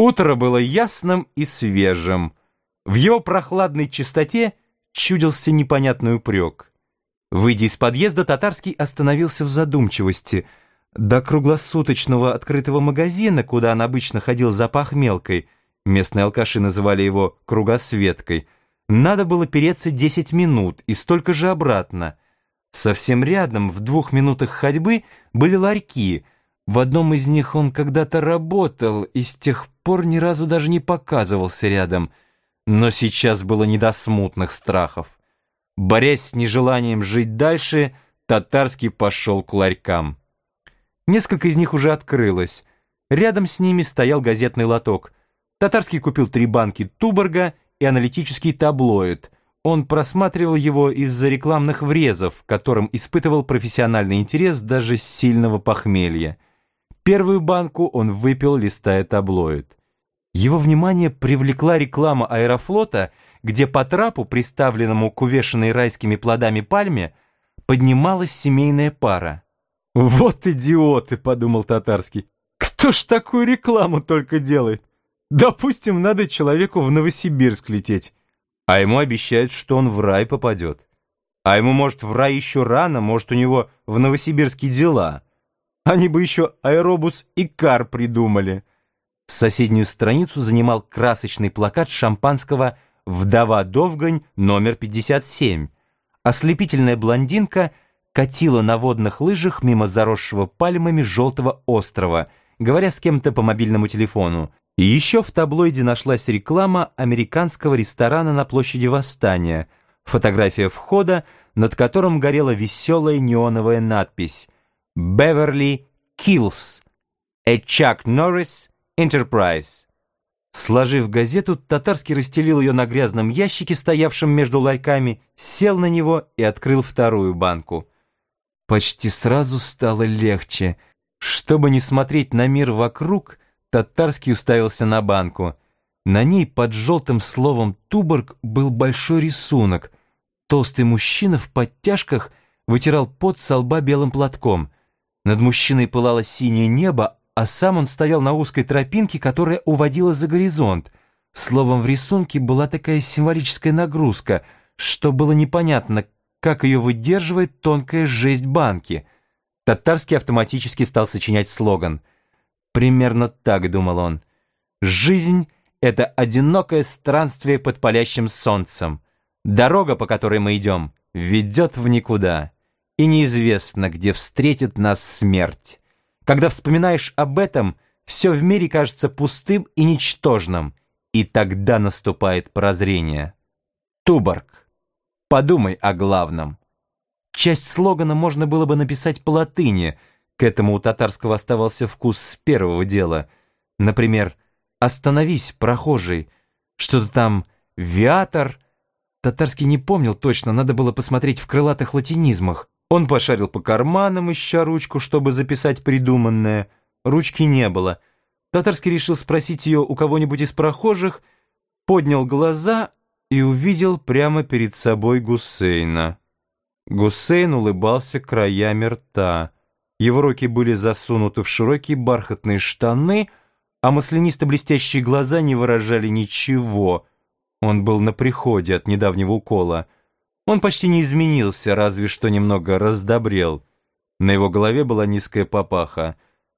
Утро было ясным и свежим. В его прохладной чистоте чудился непонятный упрек. Выйдя из подъезда, Татарский остановился в задумчивости. До круглосуточного открытого магазина, куда он обычно ходил за похмелкой, местные алкаши называли его «кругосветкой», надо было переться 10 минут и столько же обратно. Совсем рядом, в 2 минутах ходьбы, были ларьки. В одном из них он когда-то работал и с тех пор ни разу даже не показывался рядом. Но сейчас было не до смутных страхов. Борясь с нежеланием жить дальше, Татарский пошел к ларькам. Несколько из них уже открылось. Рядом с ними стоял газетный лоток. Татарский купил 3 банки Туборга и аналитический таблоид. Он просматривал его из-за рекламных врезов, которым испытывал профессиональный интерес даже с сильного похмелья. Первую банку он выпил, листая таблоид. Его внимание привлекла реклама Аэрофлота, где по трапу, приставленному к увешанной райскими плодами пальме, поднималась семейная пара. «Вот идиоты!» — подумал Татарский. «Кто ж такую рекламу только делает? Допустим, надо человеку в Новосибирск лететь, а ему обещают, что он в рай попадет. А ему, может, в рай еще рано, может, у него в Новосибирске дела. Они бы еще аэробус Икар придумали». Соседнюю страницу занимал красочный плакат шампанского «Вдова Довгань, номер 57». Ослепительная блондинка катила на водных лыжах мимо заросшего пальмами желтого острова, говоря с кем-то по мобильному телефону. И еще в таблоиде нашлась реклама американского ресторана на площади Восстания, фотография входа, над которым горела веселая неоновая надпись «Beverly Kills, a Chuck Norris Enterprise». Сложив газету, Татарский расстелил ее на грязном ящике, стоявшем между ларьками, сел на него и открыл вторую банку. Почти сразу стало легче. Чтобы не смотреть на мир вокруг, Татарский уставился на банку. На ней под желтым словом «Туборг» был большой рисунок. Толстый мужчина в подтяжках вытирал пот со лба белым платком. Над мужчиной пылало синее небо, а сам он стоял на узкой тропинке, которая уводила за горизонт. Словом, в рисунке была такая символическая нагрузка, что было непонятно, как ее выдерживает тонкая жесть банки. Татарский автоматически стал сочинять слоган. Примерно так, думал он. «Жизнь — это одинокое странствие под палящим солнцем. Дорога, по которой мы идем, ведет в никуда, и неизвестно, где встретит нас смерть. Когда вспоминаешь об этом, все в мире кажется пустым и ничтожным, и тогда наступает прозрение. Туборг, подумай о главном». Часть слогана можно было бы написать по латыни. К этому у Татарского оставался вкус с первого дела. Например, «Остановись, прохожий», что-то там «Виатор». Татарский не помнил точно, надо было посмотреть в крылатых латинизмах. Он пошарил по карманам, ища ручку, чтобы записать придуманное. Ручки не было. Татарский решил спросить ее у кого-нибудь из прохожих, поднял глаза и увидел прямо перед собой Гусейна. Гусейн улыбался краями рта. Его руки были засунуты в широкие бархатные штаны, а маслянисто-блестящие глаза не выражали ничего. Он был на приходе от недавнего укола. Он почти не изменился, разве что немного раздобрел. На его голове была низкая папаха.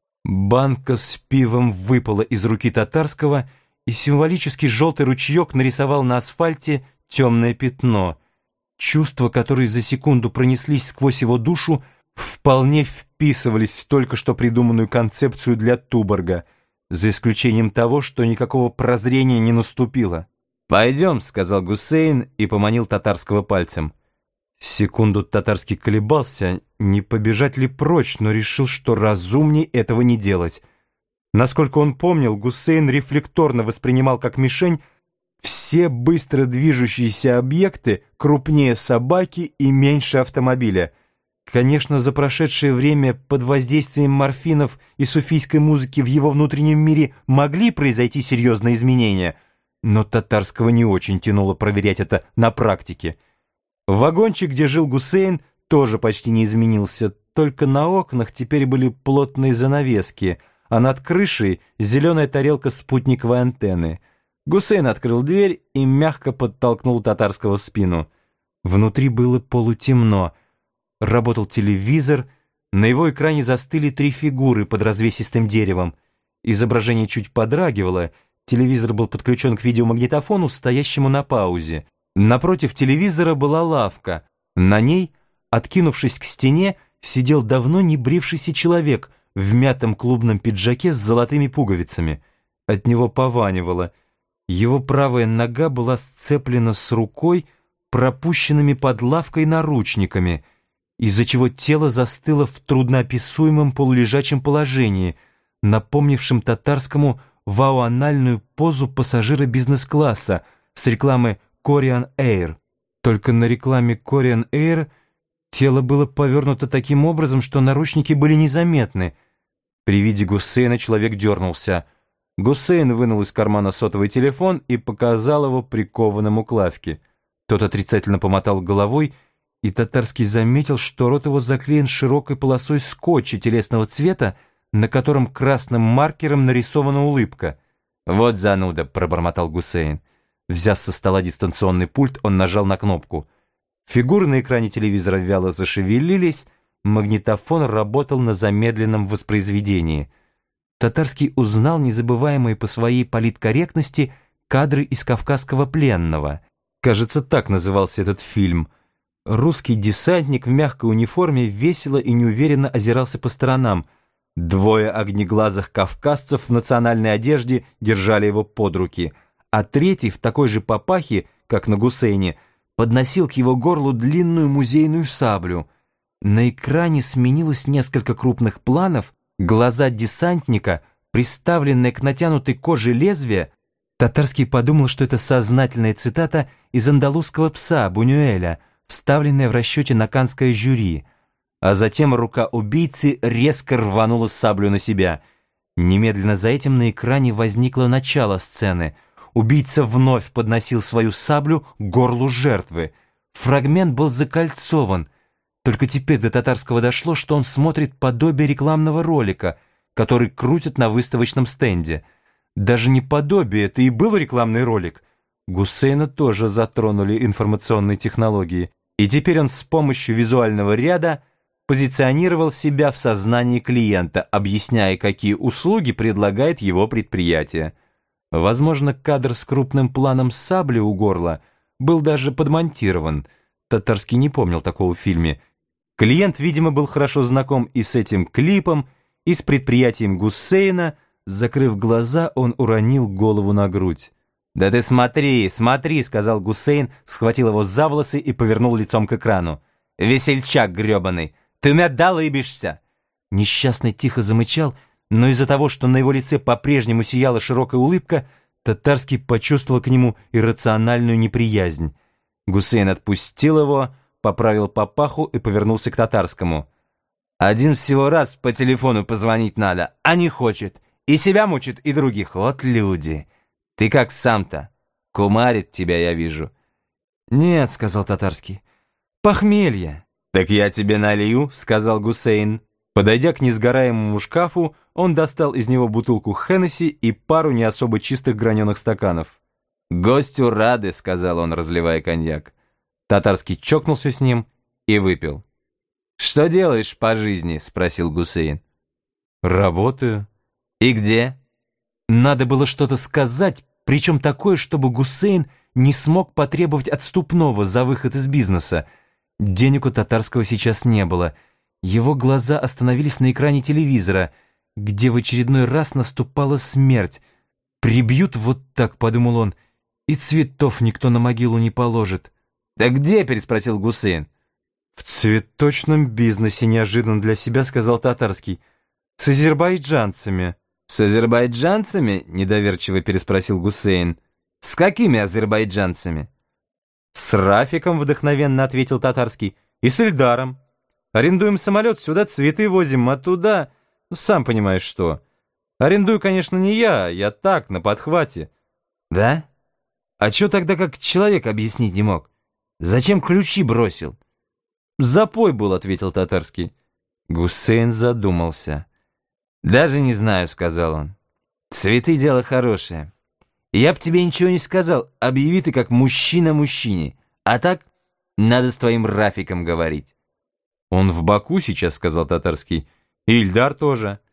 Банка с пивом выпала из руки Татарского, и символический желтый ручеек нарисовал на асфальте темное пятно. Чувства, которые за секунду пронеслись сквозь его душу, вполне вписывались в только что придуманную концепцию для Туборга, за исключением того, что никакого прозрения не наступило. «Пойдем», — сказал Гусейн и поманил Татарского пальцем. Секунду Татарский колебался, не побежать ли прочь, но решил, что разумней этого не делать. Насколько он помнил, Гусейн рефлекторно воспринимал как мишень все быстро движущиеся объекты крупнее собаки и меньше автомобиля. Конечно, за прошедшее время под воздействием морфинов и суфийской музыки в его внутреннем мире могли произойти серьезные изменения, но Татарского не очень тянуло проверять это на практике. Вагончик, где жил Гусейн, тоже почти не изменился, только на окнах теперь были плотные занавески, а над крышей зеленая тарелка спутниковой антенны. Гусейн открыл дверь и мягко подтолкнул татарского в спину. Внутри было полутемно. Работал телевизор, на его экране застыли 3 фигуры под развесистым деревом. Изображение чуть подрагивало, телевизор был подключен к видеомагнитофону, стоящему на паузе. Напротив телевизора была лавка. На ней, откинувшись к стене, сидел давно не брившийся человек в мятом клубном пиджаке с золотыми пуговицами. От него пованивало. Его правая нога была сцеплена с рукой, пропущенными под лавкой наручниками, из-за чего тело застыло в трудноописуемом полулежачем положении, напомнившем татарскому вауанальную позу пассажира бизнес-класса с рекламы Korean Air. Только на рекламе Korean Air тело было повернуто таким образом, что наручники были незаметны. При виде Гусейна человек дернулся. Гусейн вынул из кармана сотовый телефон и показал его прикованному к лавке. Тот отрицательно помотал головой, и татарский заметил, что рот его заклеен широкой полосой скотча телесного цвета, на котором красным маркером нарисована улыбка. «Вот зануда», — пробормотал Гусейн. Взяв со стола дистанционный пульт, он нажал на кнопку. Фигуры на экране телевизора вяло зашевелились, магнитофон работал на замедленном воспроизведении. Татарский узнал незабываемые по своей политкорректности кадры из «Кавказского пленного». Кажется, так назывался этот фильм. Русский десантник в мягкой униформе весело и неуверенно озирался по сторонам. 2 огнеглазых кавказцев в национальной одежде держали его под руки, а 3 в такой же папахе, как на Гусейне, подносил к его горлу длинную музейную саблю. На экране сменилось несколько крупных планов, глаза десантника, приставленные к натянутой коже лезвия. Татарский подумал, что это сознательная цитата из «Андалузского пса» Бунюэля, вставленная в расчете на каннское жюри. А затем рука убийцы резко рванула саблю на себя. Немедленно за этим на экране возникло начало сцены. Убийца вновь подносил свою саблю к горлу жертвы. Фрагмент был закольцован. Только теперь до Татарского дошло, что он смотрит подобие рекламного ролика, который крутят на выставочном стенде. Даже не подобие, это и был рекламный ролик. Гусейна тоже затронули информационные технологии, и теперь он с помощью визуального ряда позиционировал себя в сознании клиента, объясняя, какие услуги предлагает его предприятие. Возможно, кадр с крупным планом сабли у горла был даже подмонтирован. Татарский не помнил такого в фильме. Клиент, видимо, был хорошо знаком и с этим клипом, и с предприятием Гусейна. Закрыв глаза, он уронил голову на грудь. «Да ты смотри, смотри», — сказал Гусейн, схватил его за волосы и повернул лицом к экрану. «Весельчак гребаный, ты меня долыбишься!» Несчастный тихо замычал, но из-за того, что на его лице по-прежнему сияла широкая улыбка, Татарский почувствовал к нему иррациональную неприязнь. Гусейн отпустил его, поправил папаху и повернулся к Татарскому. «Один всего раз по телефону позвонить надо, а не хочет. И себя мучит, и других. Вот люди. Ты как сам-то? Кумарит тебя, я вижу». «Нет», — сказал Татарский, — «похмелье». «Так я тебе налью», — сказал Гусейн. Подойдя к несгораемому шкафу, он достал из него бутылку Хеннесси и пару не особо чистых граненых стаканов. «Гостю рады», — сказал он, разливая коньяк. Татарский чокнулся с ним и выпил. «Что делаешь по жизни?» — спросил Гусейн. «Работаю». «И где?» Надо было что-то сказать, причем такое, чтобы Гусейн не смог потребовать отступного за выход из бизнеса. Денег у Татарского сейчас не было. Его глаза остановились на экране телевизора, где в очередной раз наступала смерть. «Прибьют вот так», — подумал он, — «и цветов никто на могилу не положит». «Да где?» — переспросил Гусейн. «В цветочном бизнесе», — неожиданно для себя сказал Татарский. «С азербайджанцами». «С азербайджанцами?» — недоверчиво переспросил Гусейн. «С какими азербайджанцами?» «С Рафиком», — вдохновенно ответил Татарский, — «и с Ильдаром. Арендуем самолет, сюда цветы возим, а туда... сам понимаешь что. Арендую, конечно, не я так, на подхвате». «Да? А чё тогда как человек объяснить не мог? Зачем ключи бросил?» «Запой был», — ответил Татарский. Гусейн задумался. «Даже не знаю», — сказал он. «Цветы — дело хорошее. Я б тебе ничего не сказал, объяви ты как мужчина мужчине. А так надо с твоим Рафиком говорить». «Он в Баку сейчас», — сказал Татарский. «И Ильдар тоже».